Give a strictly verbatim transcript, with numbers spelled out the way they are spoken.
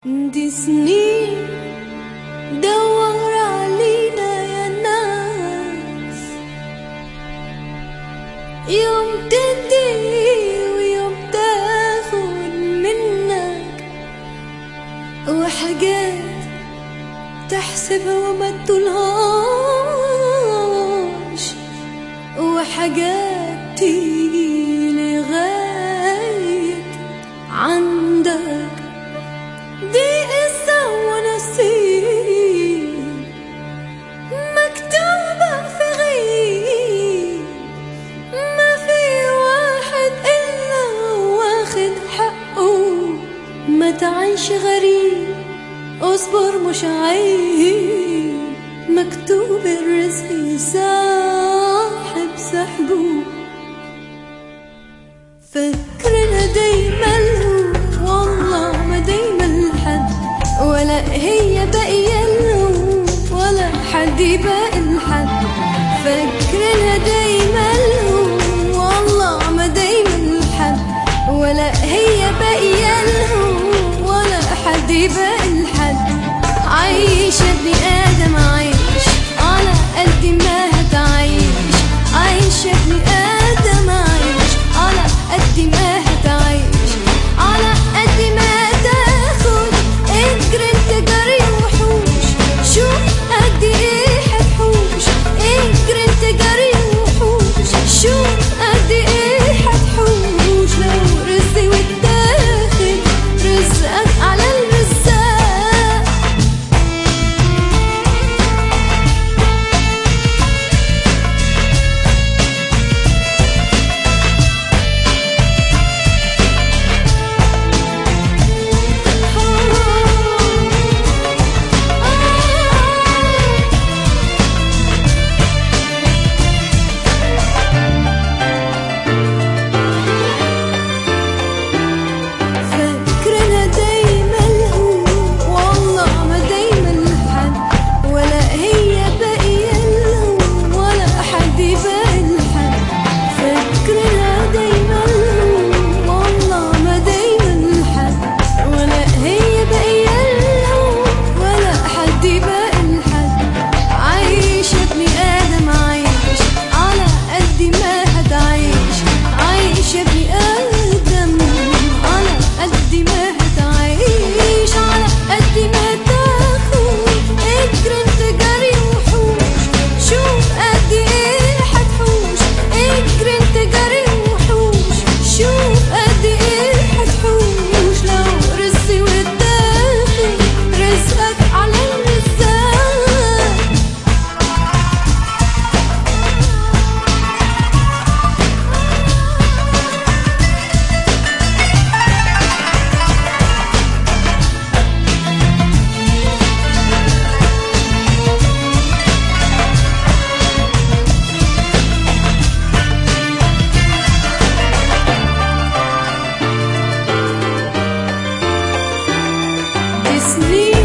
دي سنين دور علينا يا ناس، يوم تدي ويوم تاخد منك، وحاجات تحسبها وما تقولهاش، وحاجات تيجي لغاية عندك. دي قصة ونصيب مكتوبة في غيب، ما في واحد إلا واخد حقه. ما تعيش غريب، اصبر مش عيب، مكتوب الرزق يسحب سحبه. فكرنا دايما والله ما دايما لحد، ولا هي باقية له ولا حد باقي لحد. فكرنا دايما والله ما دايما لحد، ولا هي باقية له ولا حد باقي لحد. عيش يا ابني آدم عيش على قد ما هتعيش، عيش يا ابني آدم عيش على قد ما هتعيش، على قد ما تاخد اجري انت جري وحوش. شوف قد ايه هتحوش، اجري انت جري وحوش. شوف قد ايه هتحوش، لو رزق واتاخد رزقك على الرزاق. Disney